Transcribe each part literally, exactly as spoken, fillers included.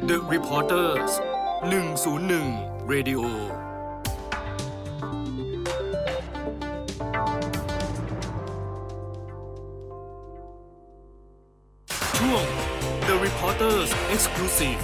The Reporters หนึ่งศูนย์หนึ่ง Radio ช่วง The Reporters Exclusive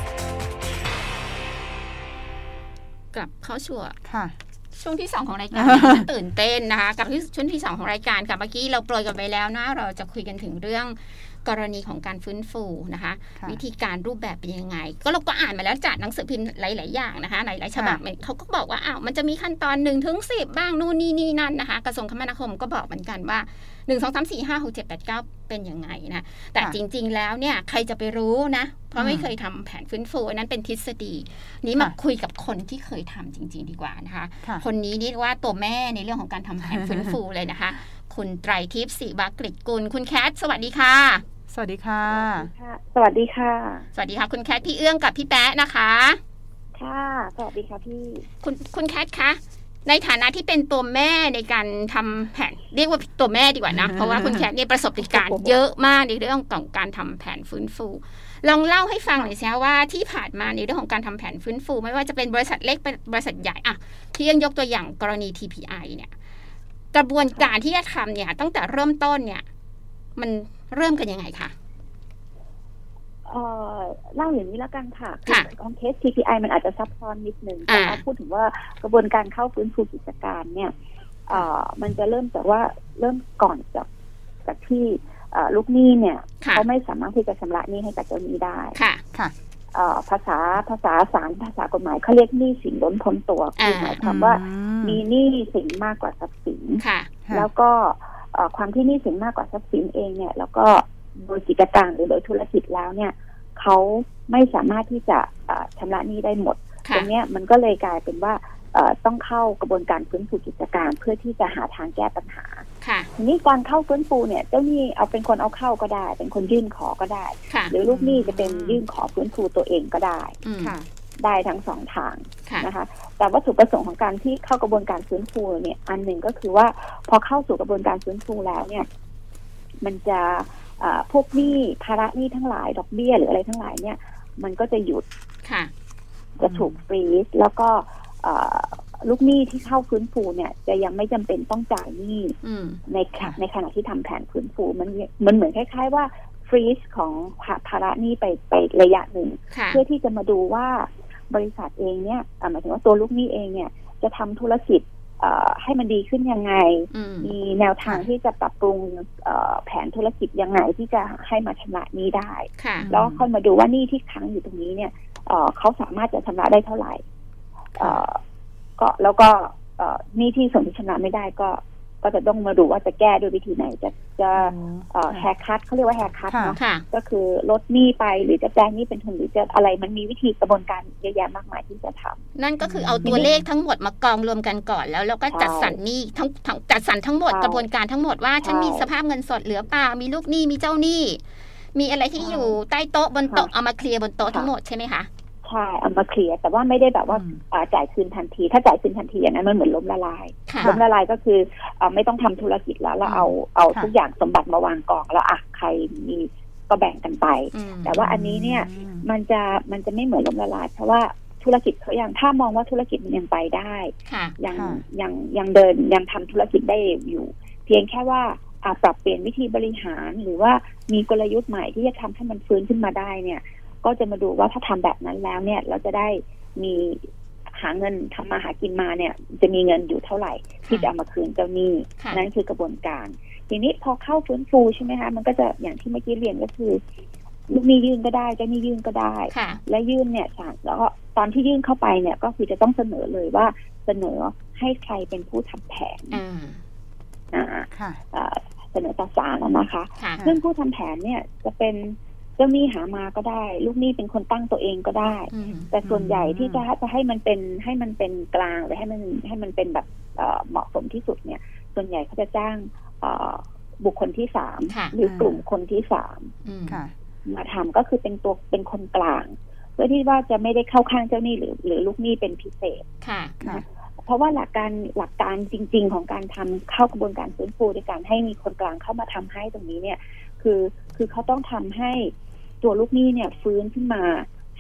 กลับเข้าชั่วค่ะช่วงที่สองของรายการ ตื่นเต้นนะคะกับช่วงที่สองของรายการค่ะเมื่อกี้เราโปรยกันไปแล้วนะเราจะคุยกันถึงเรื่องกรณีของการฟื้นฟูนะคะวิธีการรูปแบบเป็นยังไงก็เราก็อ่านมาแล้วจากหนังสือพิมพ์หลายๆอย่างนะคะหลายๆฉบับเขาก็บอกว่าอ้าวมันจะมีขั้นตอนหนึ่งถึงสิบบ้างนู่นนี่นี่นั่นนะคะกระทรวงคมนาคมก็บอกเหมือนกันว่าหนึ่ง สอง สาม สี่ ห้า หก เจ็ด แปด เก้าเป็นยังไงนะแต่จริงๆแล้วเนี่ยใครจะไปรู้นะเพราะไม่เคยทำแผนฟื้นฟูนั้นเป็นทฤษฎีนี้มาคุยกับคนที่เคยทำจริงๆดีกว่านะคะคนนี้นี่ว่าตัวแม่ในเรื่องของการทำแผนฟื้นฟูเลยนะคะคุณไตรทิพย์ศิวกฤตกุลคุณแคทสวัสดีค่ะสวัสดีค่ะสวัสดีค่ะสวัสดีค่ะคุณแคทพี่เอื้องกับพี่แป๊ะนะคะค่ะสวัสดีค่ะพี่คุณคุณแคทคะในฐานะที่เป็นตัวแม่ในการทำแผนเรียกว่าตัวแม่ดีกว่านะ เพราะว่าคุณแคทเนี่ยประสบการณ์เยอะมากในเรื่องของการทำแผนฟื้นฟูลองเล่าให้ฟังหน่อยสิว่าที่ผ่านมาในเรื่องของการทำแผนฟื้นฟูไม่ว่าจะเป็นบริษัทเล็กเป็นบริษัทใหญ่อะที่ยังยกตัวอย่างกรณี ที พี ไอ เนี่ยกระบวนการที่จะทำเนี่ยตั้งแต่เริ่มต้นเนี่ยมันเริ่มกันยังไงคะเอ่อเล่าอย่างนี้แล้วกันค่ะของเคส ที พี ไอ มันอาจจะซับซ้อนนิดนึงแต่ถ้าพูดถึงว่ากระบวนการเข้าฟื้นฟูกิจการเนี่ยเอ่อมันจะเริ่มจากว่าเริ่มก่อนจากจากที่ลูกหนี้เนี่ยเขาไม่สามารถที่จะชำระหนี้ให้กับเจ้าหนี้ได้ค่ะค่ะภาษาภาษาศาลภาษากฎหมายเขาเรียกหนี้สินล้นพ้นตัวคือหมายความว่ามีหนี้สินมากกว่าทรัพย์สินแล้วก็ความที่หนี้สินมากกว่าทรัพย์สินเองเนี่ยแล้วก็โดยกิจการหรือโดยธุรกิจแล้วเนี่ยเขาไม่สามารถที่จะชำระหนี้ได้หมดตรงนี้มันก็เลยกลายเป็นว่าต้องเข้ากระบวนการฟื้นฟูกิจการเพื่อที่จะหาทางแก้ปัญหาทีนี้การเข้าฟื้นฟูเนี่ยเจ้าหนี้เอาเป็นคนเอาเข้าก็ได้เป็นคนยื่นขอก็ได้หรือลูกหนี้จะเป็นยื่นขอฟื้นฟูตัวเองก็ได้ได้ทั้งสองทางนะคะแต่วัตถุประสงค์ของการที่เข้ากระบวนการฟื้นฟูเนี่ยอันหนึ่งก็คือว่าพอเข้าสู่กระบวนการฟื้นฟูแล้วเนี่ยมันจะพวกหนี้ภาระหนี้ทั้งหลายดอกเบี้ยหรืออะไรทั้งหลายเนี่ยมันก็จะหยุดจะถูกฟรีซแล้วก็ลูกหนี้ที่เข้าฟื้นฟูเนี่ยจะยังไม่จำเป็นต้องจ่ายหนี้ในในขณะที่ทำแผนฟื้นฟูมันมันเหมือนคล้ายๆว่าฟรีซของภาระหนี้ไปไประยะหนึ่งเพื่อที่จะมาดูว่าบริษัทเองเนี่ยหมายถึงว่าตัวลูกหนี้เองเนี่ยจะทำธุรกิจให้มันดีขึ้นยังไงมีแนวทางที่จะปรับปรุงแผนธุรกิจยังไงที่จะให้มาชำระหนี้ได้แล้วค่อยมาดูว่าหนี้ที่ค้างอยู่ตรงนี้เนี่ยเขาสามารถจะชำระได้เท่าไหร่ก็แล้วก็หนี้ที่ส่วนที่ชำระไม่ได้ก็ก็จะต้องมาดูว่าจะแก้ด้วยวิธีไหนจะจะแฮร์คัทเขาเรียกว่าแฮร์คัทเนาะก็คือลดหนี้ไปหรือจะแปลงหนี้เป็นทุนหรือจะอะไรมันมีวิธีกระบวนการเยอะแยะมากมายที่จะทำนั่นก็คือเอาตัวเลขทั้งหมดมากองรวมกันก่อนแล้วเราก็จัดสรรหนี้ทั้งจัดสรรทั้งหมดกระบวนการทั้งหมดว่าฉันมีสภาพเงินสดเหลือเปล่ามีลูกหนี้มีเจ้าหนี้มีอะไรที่อยู่ใต้โต๊ะบนโต๊ะเอามาเคลียร์บนโต๊ะทั้งหมดใช่ไหมคะใช่เอามาเคลียร์แต่ว่าไม่ได้แบบว่าจ่ายคืนทันทีถ้าจ่ายคืนทันทีอย่างนั้นมันเหมือนล้มละลายล้มละลายก็คือไม่ต้องทำธุรกิจแล้วแล้วเอาเอาทุกอย่างสมบัติมาวางกองแล้วอ่ะใครมีก็แบ่งกันไปแต่ว่าอันนี้เนี่ยมันจะมันจะไม่เหมือนล้มละลายเพราะว่าธุรกิจเขายังถ้ามองว่าธุรกิจมันยังไปได้ยังยังยังเดินยังทำธุรกิจได้อยู่เพียงแค่ว่าปรับเปลี่ยนวิธีบริหารหรือว่ามีกลยุทธ์ใหม่ที่จะทำให้มันฟื้นขึ้นมาได้เนี่ยก็จะมาดูว่าถ้าทำแบบนั้นแล้วเนี่ยเราจะได้มีหาเงินทำมาหากินมาเนี่ยจะมีเงินอยู่เท่าไหร่ที่จะเอามาคืนเจ้าหนี้นั่นคือกระบวนการทีนี้พอเข้าฟื้นฟูใช่ไหมคะมันก็จะอย่างที่เมื่อกี้เรียนก็คือลูกหนี้ยื่นก็ได้เจ้าหนี้ยื่นก็ได้และยื่นเนี่ยแล้วก็ตอนที่ยื่นเข้าไปเนี่ยก็คือจะต้องเสนอเลยว่าเสนอให้ใครเป็นผู้ทำแผนอ่าเสนอต่อศาลนะคะซึ่งผู้ทำแผนเนี่ยจะเป็นเจ้าหนี้หามาก็ได้ลูกหนี้เป็นคนตั้งตัวเองก็ได้แต่ส่วนใหญ่ที่จะจะให้มันเป็นให้มันเป็นกลางหรือให้มันให้มันเป็นแบบเหมาะสมที่สุดเนี่ยส่วนใหญ่เขาจะจ้างบุคคลที่สามหรือกลุ่มคนที่สามมาทำก็คือเป็นตัวเป็นคนกลางเพื่อที่ว่าจะไม่ได้เข้าข้างเจ้าหนี้หรือหรือลูกหนี้เป็นพิเศษนะเพราะว่าหลักการหลักการจริงๆของการทำเข้ากระบวนการฟื้นฟูในการให้มีคนกลางเข้ามาทำให้ตรงนี้เนี่ยคือคือเขาต้องทำให้ตัวลูกหนี้เนี่ยฟื้นขึ้นมาใ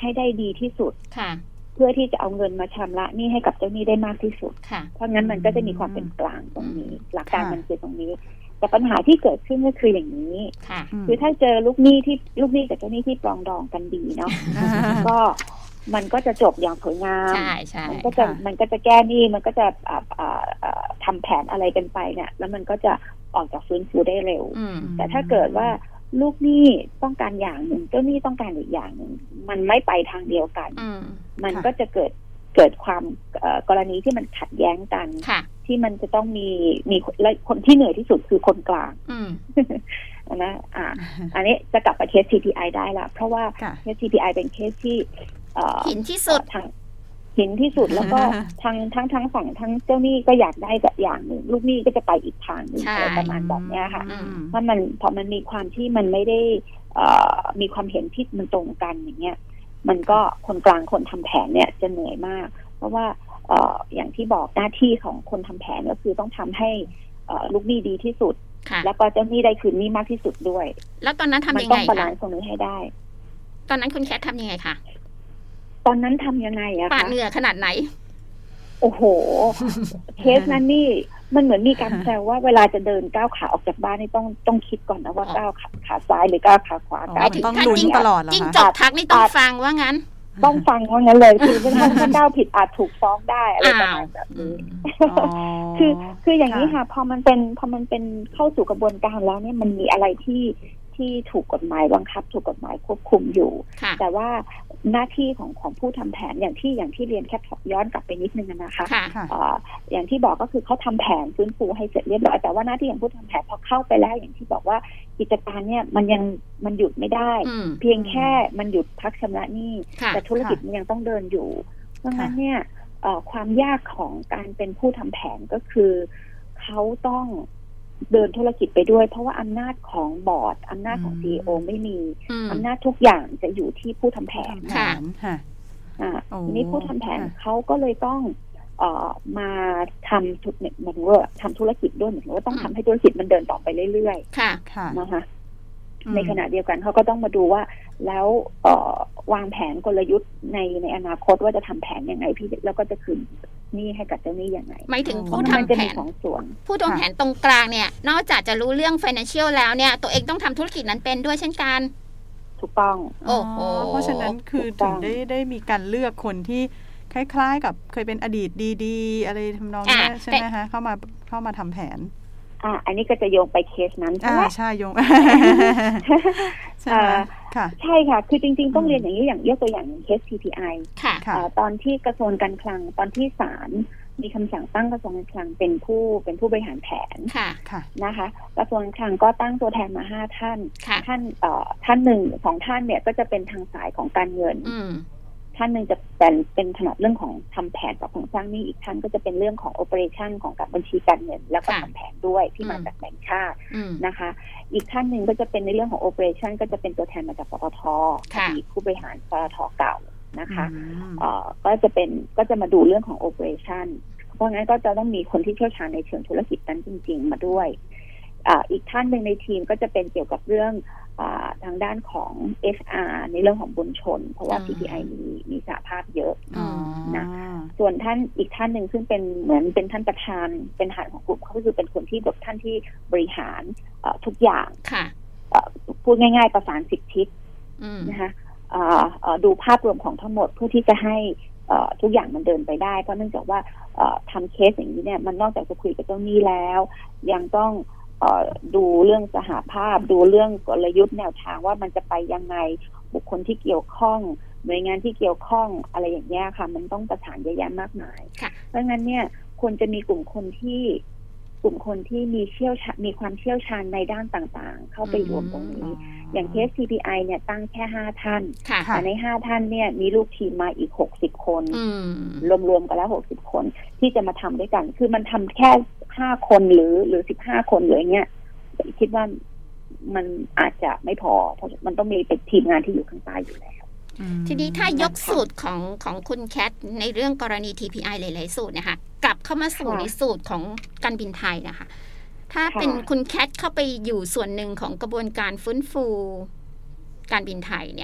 ให้ได้ดีที่สุดเพื่อที่จะเอาเงินมาชำระหนี้ให้กับเจ้าหนี้ได้มากที่สุดเพราะงั้นมันก็จะมีความเป็นกลางตรงนี้หลักการมันคือตรงนี้แต่ปัญหาที่เกิดขึ้นก็คืออย่างนี้คือถ้าเจอลูกหนี้ที่ลูกหนี้กับเจ้าหนี้ที่ปรองดองกันดีเนาะก็มันก็จะจบอย่างสวยงามมันก็จะมันก็จะแก้หนี้มันก็จะทำแผนอะไรกันไปเนี่ยแล้วมันก็จะออกจากฟื้นฟูได้เร็วแต่ถ้าเกิดว่าลูกหนี้ต้องการอย่างหนึ่งเจ้าหนี้ต้องการอีกอย่างหนึ่งมันไม่ไปทางเดียวกันมันก็จะเกิดเกิดความกรณีที่มันขัดแย้งกันที่มันจะต้องมีมีและคนที่เหนื่อยที่สุดคือคนกลางนะอ่าอันนี้จะกลับไปเคส ที พี ไอ ได้ละเพราะว่าเคส ที พี ไอ เป็นเคสที่หินที่สุดทางหินที่สุดแล้วก็ทั้งทั้งทั้งฝั่งทั้งเจ้าหนี้ก็อยากได้แบบอย่างหนึ่งลูกหนี้ก็จะไปอีกทางหนึ่งอะไรประมาณแบบนี้ค่ะเพราะมันพอมันมีความที่มันไม่ได้มีความเห็นที่มันตรงกันอย่างเงี้ยมันก็คนกลางคนทำแผนเนี่ยจะเหนื่อยมากเพราะว่าอย่างที่บอกหน้าที่ของคนทำแผนก็คือต้องทำให้ลูกหนี้ดีที่สุดแล้วก็เจ้าหนี้ได้คืนหนี้มากที่สุดด้วยแล้วตอนนั้นทำยังไงคะมันต้องบาลานซ์ตรงนี้ให้ได้ตอนนั้นคุณแคททำยังไงคะตอนนั้นทำยังไงอะคะปาดเหงื่อขนาดไหนโอ้โหเคสนั้นนี่มันเหมือนมีการแซวว่าเวลาจะเดินก้าวขาออกจากบ้านนี่ต้องต้องคิดก่อนนะว่าก้าวขาขาซ้ายหรือก้าวขาขวาก้าวต้องลุ้นตลอดเหรอคะจริงจบทักนี่ต้องฟังว่างั้นต้องฟังว่างั้นเลยคือถ้าถ้าก้าวผิดอาจถูกฟ้องได้อะไรประมาณแบบนี้คือคืออย่างนี้ค่ะพอมันเป็นพอมันเป็นเข้าสู่กระบวนการแล้วเนี่ยมันมีอะไรที่ที่ถูกกฎหมายบังคับถูกกฎหมายควบคุมอยู่แต่ว่าหน้าที่ของของผู้ทำแผนอย่างที่อย่างที่เรียนแค่ย้อนกลับไปนิดนึงนะคะอย่างที่บอกก็คือเขาทำแผนฟื้นฟูให้เสร็จเรียบร้อยแต่ว่าหน้าที่ของผู้ทำแผนพอเข้าไปแล้วอย่างที่บอกว่ากิจการเนี่ยมันยังมันหยุดไม่ได้เพียงแค่มันหยุดพักชำระหนี้แต่ธุรกิจมันยังต้องเดินอยู่เพราะงั้นเนี่ยความยากของการเป็นผู้ทำแผนก็คือเขาต้องเดินธุรกิจไปด้วยเพราะว่าอำนาจของบอร์ดอำนาจของ ซี อี โอ ไม่มีอำนาจทุกอย่างจะอยู่ที่ผู้ทำแผนค่ะอ่าทีนี้ผู้ทำแผนเขาก็เลยต้องเอ่อมาทำธุรกิจเหมือนว่าทำธุรกิจด้วยเหมือนว่าต้องทำให้ธุรกิจมันเดินต่อไปเรื่อยๆค่ะนะคะในขณะเดียวกันเขาก็ต้องมาดูว่าแล้วเอ่อวางแผนกลยุทธ์ในในอนาคตว่าจะทำแผนยังไงพี่แล้วก็จะคืนนี่ให้กับเจ้าหนี้ยังไงหมายถึงผู้ทำแผนผู้ทำแผนตรงกลางเนี่ยนอกจากจะรู้เรื่อง financial แล้วเนี่ยตัวเองต้องทำธุรกิจนั้นเป็นด้วยเช่นกันถูกต้องโอ้โหเพราะฉะนั้นคือถึงได้ได้มีการเลือกคนที่คล้ายๆกับเคยเป็นอดีตดีๆอะไรทำนองนี้ใช่ไหมคะเข้ามาเข้ามาทำแผนอ่าอันนี้ก็จะโยงไปเคสนั้นใช่ไหมใช่โยงใช่ค่ะใช่ค่ะคือจริงๆต้องเรียนอย่างนี้อย่างยกตัวอย่างเคส ที พี ไอค่ะตอนที่กระทรวงการคลังตอนที่ศาลมีคำสั่งตั้งกระทรวงการคลังเป็นผู้เป็นผู้บริหารแผนนะคะกระทรวงการคลังก็ตั้งตัวแทนมาห้าท่านท่านเอ่อท่านหนึ่งสองท่านเนี่ยก็จะเป็นทางสายของการเงินท่านหนึ่งจะเป็นเป็นถนัดเรื่องของทำแผนกับโครงสร้างหนี้อีกท่านก็จะเป็นเรื่องของโอเปอเรชั่นของการบัญชีการเงินแล้วก็ทำแผนด้วยที่มาจากแบงก์ชาตินะคะอีกท่านหนึ่งก็จะเป็นในเรื่องของโอเปอเรชั่นก็จะเป็นตัวแทนมาจากปตท.อดีตผู้บริหารปตท.เก่านะคะเอ่อก็จะเป็นก็จะมาดูเรื่องของโอเปอเรชั่นเพราะงั้นก็จะต้องมีคนที่เชี่ยวชาญในเชิงธุรกิจนั้นจริงๆมาด้วยอ่าอีกท่านหนึ่งในทีมก็จะเป็นเกี่ยวกับเรื่องทางด้านของ เอช อาร์ ในเรื่องของบุญชนเพราะว่า ที พี ไอ มีมีสหภาพเยอะนะส่วนท่านอีกท่านหนึ่งซึ่งเป็นเหมือนเป็นท่านประธานเป็นฐานของกลุ่มเขาก็คือเป็นคนที่แบบท่านที่บริหารทุกอย่างพูดง่ายๆประสานสิบทิศนะคะดูภาพรวมของทั้งหมดเพื่อที่จะให้ทุกอย่างมันเดินไปได้เพราะเนื่องจากว่าทำเคสอย่างนี้เนี่ยมันนอกจากจะคุยกับเจ้าหนี้แล้วยังต้องดูเรื่องสหภาพดูเรื่องกลยุทธ์แนวทางว่ามันจะไปยังไงบุคคลที่เกี่ยวข้องหน่วยงานที่เกี่ยวข้องอะไรอย่างเงี้ยค่ะมันต้องประสานเยอะแยะมากมายเพราะงั้นเนี่ยควรจะมีกลุ่มคนที่กลุ่มคนที่มีเชี่ยวชาญมีความเชี่ยวชาญในด้านต่างๆเข้าไปรวมตรงนี้อย่างเคส ที พี ไอ เนี่ยตั้งแค่ห้าท่านแต่ในห้าท่านเนี่ยมีลูกทีมมาอีกหกสิบคนรวมๆกันแล้วหกสิบคนที่จะมาทำด้วยกันคือมันทำแค่ห้าคนหรือหรือสิบห้าคนหรืออย่างเงี้ยคิดว่ามันอาจจะไม่พอเพราะมันต้องมีเป็นทีมงานที่อยู่ข้างใต้อยู่แล้วทีนี้ถ้ายกสูตรของของคุณแคทในเรื่องกรณี ที พี ไอ หลายๆสูตรนะคะกลับเข้ามาสู่ในสูตรของการบินไทยนะคะถ้าเป็นคุณแคทเข้าไปอยู่ส่วนหนึ่งของกระบวนการฟื้นฟูการบินไทยเนี่ย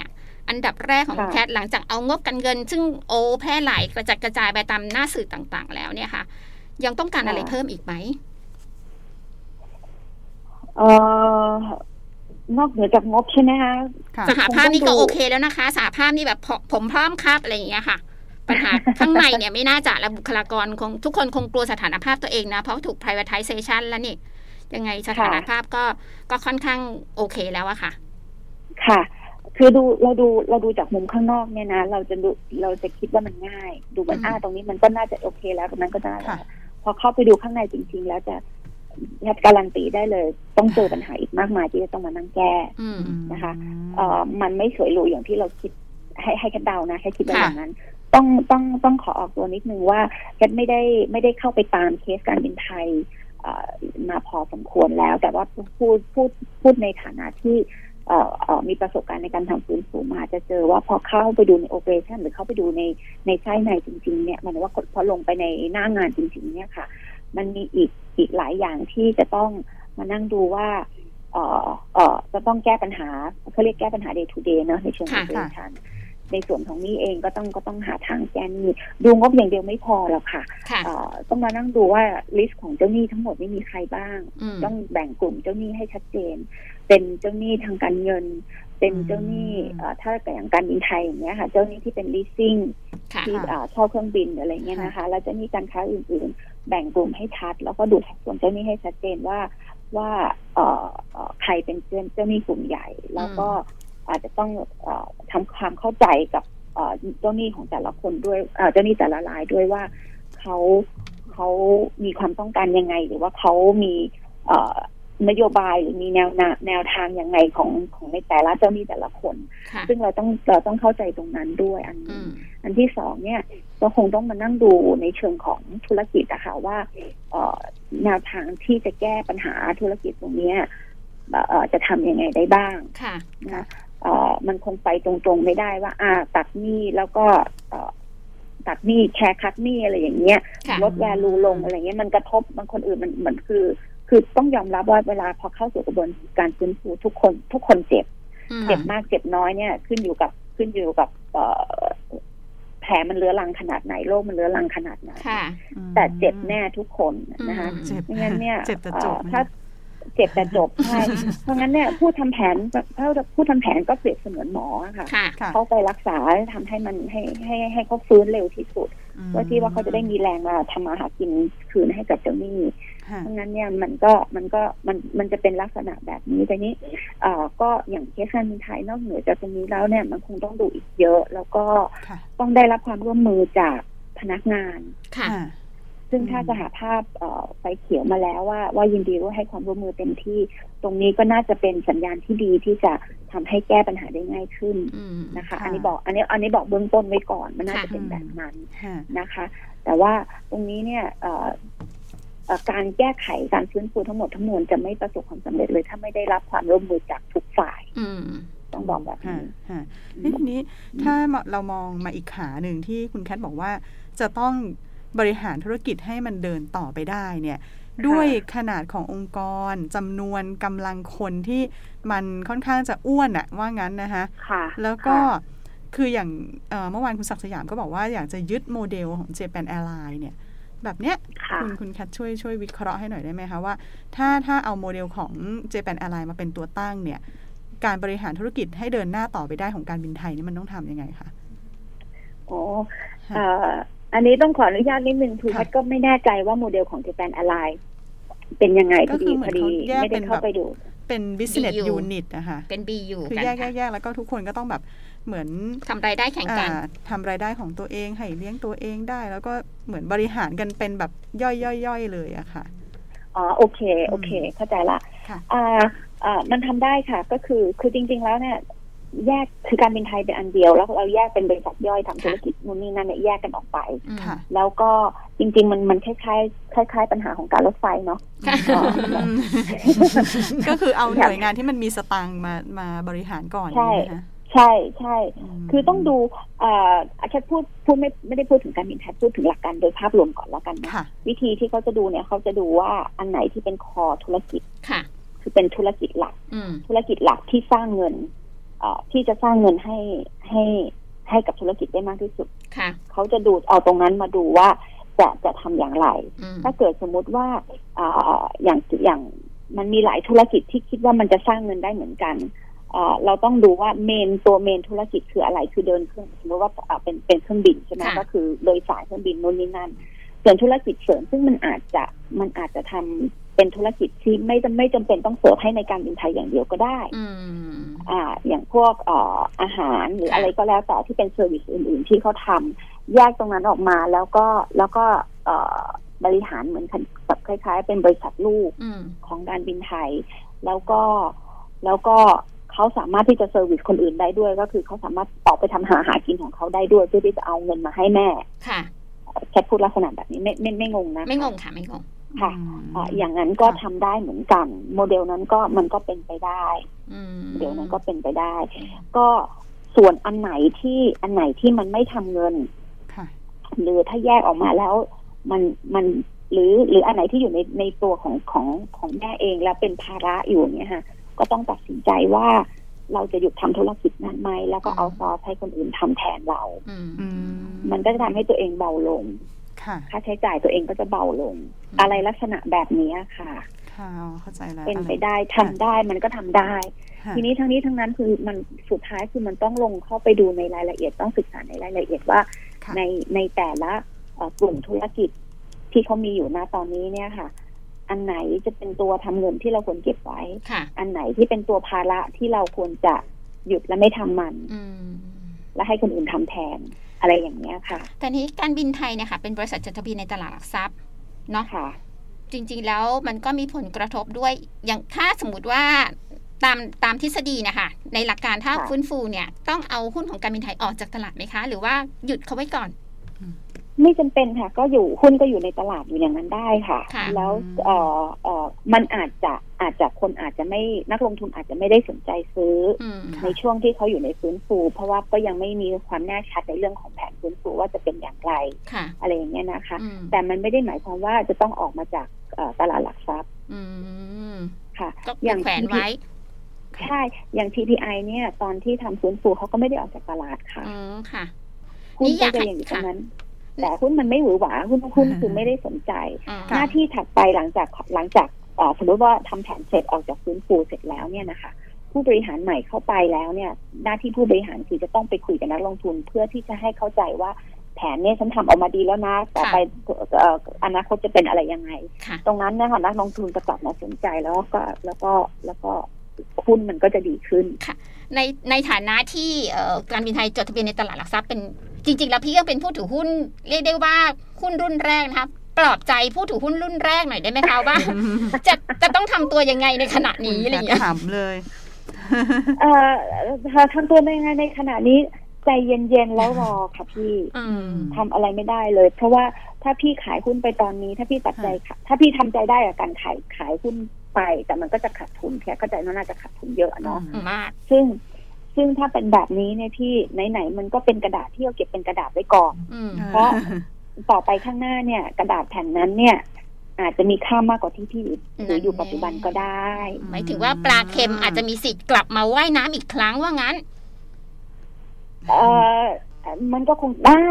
อันดับแรกของแคทหลังจากเอางบการเงินซึ่งโอแพร่หลายกระจัดกระจายไปตามหน้าสื่อต่างๆแล้วเนี่ยค่ะยังต้องการอะไรเพิ่มอีกไหมเอ่อนอกเหนือจากงบใช่ไหมคะสหภาพนี่ก็โอเคแล้วนะคะสหภาพนี่แบบผมพร้อมครับอะไรอย่างเงี้ยค่ะปัญหาข้างในเนี่ยไม่น่าจะและบุคลากรคงทุกคนคงกลัวสถานภาพตัวเองนะเพราะถูก privatization แล้วนี่ยังไงสถานภาพก็ก็ค่อนข้างโอเคแล้วอะค่ะค่ะคือดูเราดูเราดูจากมุมข้างนอกเนี่ยนะเราจะดูเราจะคิดว่ามันง่ายดูมันอ้าตรงนี้มันก็น่าจะโอเคแล้วตรงนั้นก็ได้แล้วพอเข้าไปดูข้างในจริงๆแล้วจะยัดการันตีได้เลยต้องเจอปัญหาอีกมากมายที่จะต้องมานั่งแก้นะคะเอ่อมันไม่สวยหรูอย่างที่เราคิดให้ให้กันเดานะให้คิดแบบนั้นต้องต้องต้องขอออกตัวนิดนึงว่าแคทไม่ได้ไม่ได้เข้าไปตามเคสการบินไทยมาพอสมควรแล้วแต่ว่าพูดพูดพูดในฐานะที่มีประสบการณ์ในการทำฟื้นฟูมาจะเจอว่าพอเข้าไปดูในโอเปอเรชั่นหรือเข้าไปดูในในไส้ในจริงๆเนี่ยมันว่าพอลงไปในหน้างานจริงๆเนี่ยค่ะมันมีอีกอีกหลายอย่างที่จะต้องมานั่งดูว่าเอ่อเอ่อจะต้องแก้ปัญหาเขาเรียกแก้ปัญหา day to day เนอะในเชิง operation ในส่วนของนี้เองก็ต้องก็ต้องหาทางแก้นี้ดูงบอย่างเดียวไม่พอหรอกค่ะต้องมานั่งดูว่าลิสต์ของเจ้าหนี้ทั้งหมดไม่มีใครบ้างต้องแบ่งกลุ่มเจ้าหนี้ให้ชัดเจนเป็นเจ้าหนี้ทางการเงินเป็นเจ้าหนี้ถ้าอย่างการบินไทยอย่างเงี้ยค่ะเจ้าหนี้ที่เป็น leasing ที่เช่าเครื่องบินอะไรเงี้ยนะคะแล้วเจ้าหนี้การค้าอื่นๆแบ่งกลุ่มให้ชัดแล้วก็ดูส่วนเจ้าหนี้ให้ชัดเจนว่าว่าใครเป็นเจ้าหนี้กลุ่มใหญ่แล้วก็อาจจะต้องเอ่อทำความเข้าใจกับเอ่อเจ้าหนี้ของแต่ละคนด้วยเอ่อเจ้าหนี้แต่ละรายด้วยว่าเขาเขามีความต้องการยังไงหรือว่าเขามีเอ่อนโยบายหรือมีแนวแนวทางยังไงของของในแต่ละเจ้าหนี้แต่ละคนซึ่งเราต้องเราต้องเข้าใจตรงนั้นด้วยอันนี้อันที่สองเนี่ยเราคงต้องมานั่งดูในเชิงของธุรกิจอะค่ะว่าเอ่อแนวทางที่จะแก้ปัญหาธุรกิจตรงนี้เอ่อจะทำยังไงได้บ้างนะเอ่อมันคงไปตรงๆไม่ได้ว่าอ่าตัดหนี้แล้วก็เอ่อตัดหนี้แชร์คัดหนี้อะไรอย่างเงี้ยลดแวลูลงอะไรเงี้ยมันกระทบบางคนอื่นมันเหมือนคือคือต้องยอมรับว่าเวลาพอเข้าสู่กระบวนการฟื้นฟูทุกคนทุกคนเจ็บเจ็บมากเจ็บน้อยเนี่ยขึ้นอยู่กับขึ้นอยู่กับเอ่อแผลมันเรื้อรังขนาดไหนโรคมันเรื้อรังขนาดไหนแต่เจ็บแน่ทุกคนนะคะไม่งั้นเนี่ยถ้าเจ็บแต่จบใช่เพราะงั้นเนี่ยผู้ทำแผนถ้าผู้ทำแผนก็เปรียบเสมือนหมอค่ะเขาไปรักษาทำให้มันให้ให้ให้เขาฟื้นเร็วที่สุดเพื่อที่ว่าเขาจะได้มีแรงมาทำมาหากินคืนให้กับเจ้าหนี้เพราะงั้นเนี่ยมันก็มันก็มันมันจะเป็นลักษณะแบบนี้แต่นี้เอ่อก็อย่างเคสการบินไทยนอกเหนือจากตรงนี้แล้วเนี่ยมันคงต้องดูอีกเยอะแล้วก็ต้องได้รับความร่วมมือจากพนักงานซึ่งถ้าสหภาพไฟเขียวมาแล้วว่าว่ายินดีว่าให้ความร่วมมือเต็มที่ตรงนี้ก็น่าจะเป็นสัญญาณที่ดีที่จะทำให้แก้ปัญหาได้ง่ายขึ้นนะคะอันนี้บอกอันนี้อันนี้บอกเบื้องต้นไว้ก่อนมันน่าจะเป็นแบบนั้นนะคะแต่ว่าตรงนี้เนี่ยการแก้ไขการฟื้นฟูทั้งหมดทั้งมวลจะไม่ประสบความสำเร็จเลยถ้าไม่ได้รับความร่วมมือจากทุกฝ่ายต้องบอกแบบนี้ทีนี้ถ้าเรามองมาอีกขาหนึ่งที่คุณแคทบอกว่าจะต้องบริหารธุรกิจให้มันเดินต่อไปได้เนี่ยด้วยขนาดขององค์กรจำนวนกำลังคนที่มันค่อนข้างจะอ้วนอะว่างั้นนะคะแล้วก็คืออย่างเมื่อวานคุณศักดิ์สยามก็บอกว่าอยากจะยึดโมเดลของ Japan Airlines เนี่ยแบบเนี้ยคุณคุณแคทช่วยช่วยวิเคราะห์ให้หน่อยได้ไหมคะว่าถ้าถ้าเอาโมเดลของ Japan Airlines มาเป็นตัวตั้งเนี่ยการบริหารธุรกิจให้เดินหน้าต่อไปได้ของการบินไทยนี่มันต้องทำยังไงคะโอ้อันนี้ต้องขออนุญาตนิดนึงคือแพทก็ไม่แน่ใจว่าโมเดลของ Japan Airlines เป็นยังไงพอดีพอดีไม่ได้เข้าไปดูเป็น business unit นะคะเป็น บี ยูคือแยกแยกแล้วก็ทุกคนก็ต้องแบบเหมือนทำรายได้แข่งกันทำรายได้ของตัวเองให้เลี้ยงตัวเองได้แล้วก็เหมือนบริหารกันเป็นแบบย่อยๆๆเลยอะค่ะอ๋อโอเคโอเคเข้าใจละอ่าอ่ามันทำได้ค่ะก็คือคือจริงๆแล้วเนี่ยแยกคือการบินไทยเป็นอันเดียวแล้วเราแยกเป็นบริษัทย่อยทำธุรกิจนู่นนี่นั่นเนี่ยแยกกันออกไปแล้วก็จริงๆมันมันคล้ายๆคล้ายๆปัญหาของการรถไฟเนาะก็คือเอาหน่วยงานที่มันมีสตางค์มามาบริหารก่อนใช่ใช่ใช่คือต้องดูอ่าอาจารย์พูดพูดไม่ไม่ได้พูดถึงการบินไทยพูดถึงหลักการโดยภาพรวมก่อนแล้วกันนะวิธีที่เขาจะดูเนี่ยเขาจะดูว่าอันไหนที่เป็นคอธุรกิจคือเป็นธุรกิจหลักธุรกิจหลักที่สร้างเงินที่จะสร้างเงินให้ให้ให้กับธุรกิจได้มากที่สุดเขาจะดูเอาตรงนั้นมาดูว่าจะจะทำอย่างไรถ้าเกิดสมมุติว่าอย่างอย่างมันมีหลายธุรกิจที่คิดว่ามันจะสร้างเงินได้เหมือนกันเราต้องดูว่าเมนตัวเมนธุรกิจคืออะไรคือเดินเครื่องสมมติว่าเป็นเป็นเครื่องบินใช่ไหมก็คือโดยสารเครื่องบินโน่นนี่นั่นส่วนธุรกิจเสริมซึ่งมันอาจจะมันอาจจะทำเป็นธุรกิจที่ไม่ไม่จำเป็นต้องเสิร์ฟให้ในการบินไทยอย่างเดียวก็ได้อ่าอย่างพวกอ่ออาหารหรืออะไรก็แล้วแต่ที่เป็นเซอร์วิสอื่นๆที่เขาทำแยกตรงนั้นออกมาแล้วก็แล้วก็เอ่อบริหารเหมือนแบบคล้ายๆเป็นบริษัทลูกของการบินไทยแล้วก็แล้วก็เขาสามารถที่จะเซอร์วิสคนอื่นได้ด้วยก็คือเขาสามารถออกไปทำหาหากินของเขาได้ด้วยเพื่อที่จะเอาเงินมาให้แม่ค่ะแค่พูดลักษณะแบบนี้ไม่ไม่ไม่งงนะไม่งงค่ะไม่งงค่ะอ่าอย่างนั้นก็ทำได้เหมือนกันโมเดลนั้นก็มันก็เป็นไปได้โมเดลนั้นก็เป็นไปได้ก็ส่วนอันไหนที่อันไหนที่มันไม่ทำเงินหรือถ้าแยกออกมาแล้วมันมันหรือหรืออันไหนที่อยู่ในในตัวของของของแม่เองแล้วเป็นภาระอยู่เนี่ยค่ะก็ต้องตัดสินใจว่าเราจะหยุดทำธุรกิจนั้นไหมแล้วก็เอาซอสให้คนอื่นทำแทนเรามันก็จะทำให้ตัวเองเบาลงค่าใช้จ่ายตัวเองก็จะเบาลงอะไรลักษณะแบบนี้ค่ะค่ะเข้าใจแล้วเป็นไปได้ทำได้มันก็ทำได้ทีนี้ทั้งนี้ทั้งนั้นคือมันสุดท้ายคือมันต้องลงเข้าไปดูในรายละเอียดต้องศึกษาในรายละเอียดว่าในในแต่ละกลุ่มธุรกิจที่เขามีอยู่ณตอนนี้เนี่ยค่ะอันไหนจะเป็นตัวทำเงินที่เราควรเก็บไว้อันไหนที่เป็นตัวภาระที่เราควรจะหยุดและไม่ทำมันและให้คนอื่นทำแทนอะไรอย่างเงี้ยค่ะแต่นี้การบินไทยเนี่ยค่ะเป็นบริษัทจดทะเบียนในตลาดหลักทรัพย์เนาะค่ะจริงๆแล้วมันก็มีผลกระทบด้วยอย่างถ้าสมมติว่าตามตามทฤษฎีนะคะในหลักการถ้าฟื้นฟูเนี่ยต้องเอาหุ้นของการบินไทยออกจากตลาดไหมคะหรือว่าหยุดเขาไว้ก่อนไม่จำเป็นค่ะก็อยู่หุ้นก็อยู่ในตลาดอยู่อย่างนั้นได้ค่ะแล้วเอ่อเอ่อมันอาจจะอาจจะคนอาจจะไม่นักลงทุนอาจจะไม่ได้สนใจซื้อในช่วงที่เขาอยู่ในฟื้นฟูเพราะว่าก็ยังไม่มีความแน่ชัดในเรื่องของแผนฟื้นฟูว่าจะเป็นอย่างไรอะไรอย่างเงี้ยนะคะแต่มันไม่ได้หมายความว่าจะต้องออกมาจากตลาดหลักทรัพย์ค่ะอย่างแขวนไว้ใช่อย่าง ที พี ไอ เนี่ยตอนที่ทำฟื้นฟูเขาก็ไม่ได้ออกจากตลาดค่ะหุ้นก็จะอย่างตรงนั้นแต่หุ้นมันไม่หวือหวาหุ้นหุ้นคือไม่ได้สนใจหน้าที่ถัดไปหลังจากหลังจากสมมติว่าทำแผนเสร็จออกจากฟื้นฟูเสร็จแล้วเนี่ยนะคะผู้บริหารใหม่เข้าไปแล้วเนี่ยหน้าที่ผู้บริหารคือจะต้องไปคุยกับนักลงทุนเพื่อที่จะให้เข้าใจว่าแผนเนี่ยฉันทำออกมาดีแล้วนะต่อไปอนาคตจะเป็นอะไรยังไงตรงนั้นนะคะนักลงทุนจะกลับมาสนใจแล้วก็แล้วก็แล้วก็หุ้นมันก็จะดีขึ้นค่ะในในฐานะที่การบินไทยจดทะเบียนในตลาดหลักทรัพย์เป็นจริงๆแล้วพี่ก็เป็นผู้ถือหุ้นเรียกได้ว่าหุ้นรุ่นแรกนะครับปลอบใจผู้ถือหุ้นรุ่นแรกหน่อยได้ไหมคะว่าจะจะต้องทำตัวยังไงในขณะนี้อะไรอย่างเงี้ยถามเลยเอ่อทำตัวยังไงในขณะนี้ใจเย็นๆแล้วรอค่ะพี่ทำอะไรไม่ได้เลยเพราะว่าถ้าพี่ขายหุ้นไปตอนนี้ถ้าพี่ตัดใจถ้าพี่ทำใจได้กับการขายขายหุ้นไปแต่มันก็จะขาดทุนแค่ก็ใจน่าจะขาดทุนเยอะเนาะมากซึ่งซึ่งถ้าเป็นแบบนี้เนี่ยพี่ไหนๆมันก็เป็นกระดาษที่เราเก็บเป็นกระดาษไว้ก่อนเพราะต่อไปข้างหน้าเนี่ยกระดาษแผ่นนั้นเนี่ยอาจจะมีค่ามากกว่าที่พี่หรืออยู่ปัจจุบันก็ได้หมายถึงว่าปลาเค็มอาจจะมีสิทธิ์กลับมาว่ายน้ำอีกครั้งว่างั้นเออมันก็คงได้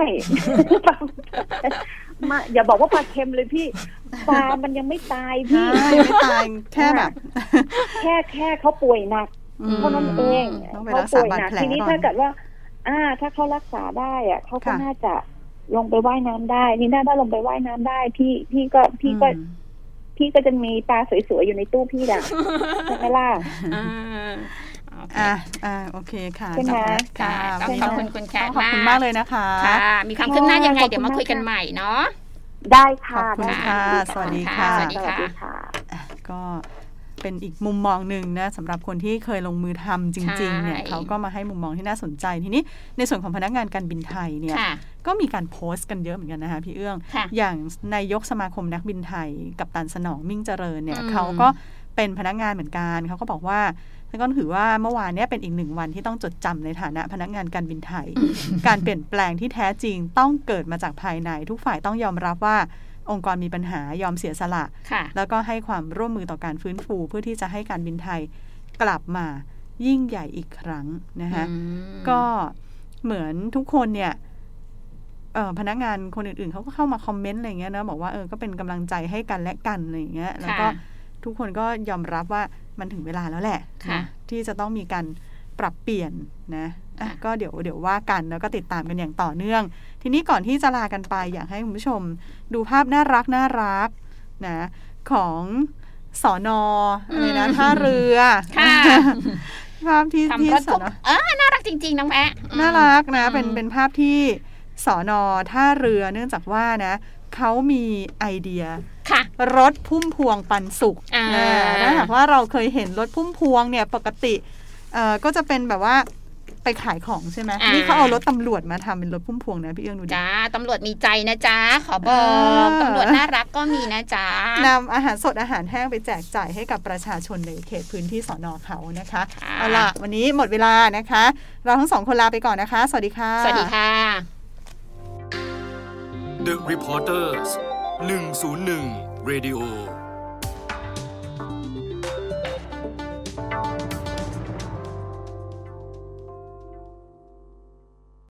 มาอย่าบอกว่าปลาเค็มเลยพี่ปลามันยังไม่ตายพี่ไม่ตายแค่แบบแค่แค่เขาป่วยหนักเท่านั้นเองเขาป่วยหนักทีนี้ถ้าเกิดว่าอ่าถ้าเขารักษาได้อ่ะเขาก็น่าจะลงไปว่ายน้ำได้นี่น่าถ้าลงไปว่ายน้ำได้พี่พี่ก็พี่ก็พี่ก็จะมีปลาสวยๆอยู่ในตู้พี่ด่ะใช่ไหมล่ะอ่าอ่าโอเคค่ะใช่ไหมค่ะขอบคุณคุณแคทขอบคุณมากเลยนะคะค่ะมีความคืบหน้ายังไงเดี๋ยวมาคุยกันใหม่เนาะได้ค่ะขอบคุณค่ะสวัสดีค่ะสวัสดีค่ะก็เป็นอีกมุมมองหนึ่งนะสำหรับคนที่เคยลงมือทำจริงๆเนี่ยเขาก็มาให้มุมมองที่น่าสนใจทีนี้ในส่วนของพนักงานการบินไทยเนี่ยก็มีการโพสต์กันเยอะเหมือนกันนะคะพี่เอื้องอย่างนายกสมาคมนักบินไทยกัปตันสนองมิ่งเจริญเนี่ยเขาก็เป็นพนักงานเหมือนกันเขาก็บอกว่าก็ถือว่าเมื่อวานนี้เป็นอีกหนึ่งวันที่ต้องจดจำในฐานะพนักงานการบินไทย การเปลี่ยนแปลงที่แท้จริงต้องเกิดมาจากภายในทุกฝ่ายต้องยอมรับว่าองค์กรมีปัญหายอมเสียสละแล้วก็ให้ความร่วมมือต่อการฟื้นฟูเพื่อที่จะให้การบินไทยกลับมายิ่งใหญ่อีกครั้งนะคะก็เหมือนทุกคนเนี่ยเออพนักงานคนอื่นๆเขาก็เข้ามาคอมเมนต์อะไรเงี้ยนะบอกว่าเออก็เป็นกำลังใจให้กันและกันอะไรเงี้ยแล้วก็ทุกคนก็ยอมรับว่ามันถึงเวลาแล้วแหละนะที่จะต้องมีการปรับเปลี่ยนนะอ่ะก็เดี๋ยวเดี๋ยวว่ากันแล้วก็ติดตามกันอย่างต่อเนื่องทีนี้ก่อนที่จะลากันไปอยากให้คุณผู้ชมดูภาพน่ารักน่ารักนะของสนอะไรนะท่าเรือภาพที่ที่สนเออน่ารักจริงๆน้องแม่น่ารักนะเป็นเป็นภาพที่สนท่าเรือเนื่องจากว่านะเขามีไอเดียรถพุ่มพวงปันสุขถ้าหากว่าเราเคยเห็นรถพุ่มพวงเนี่ยปกติเอ่อก็จะเป็นแบบว่าไปขายของใช่ไหมนี่เขาเอารถตำรวจมาทำเป็นรถพุ่มพวงนะพี่เอื้องดูดิจ้าตำรวจมีใจนะจ๊ะขอบอกตำรวจน่ารักก็มีนะจ๊ะนำอาหารสดอาหารแห้งไปแจกจ่ายให้กับประชาชนในเขตพื้นที่สน.เขานะคะเอาล่ะวันนี้หมดเวลานะคะเราทั้งสองคนลาไปก่อนนะคะสวัสดีค่ะสวัสดีค่ะ The Reporters หนึ่งศูนย์หนึ่ง Radio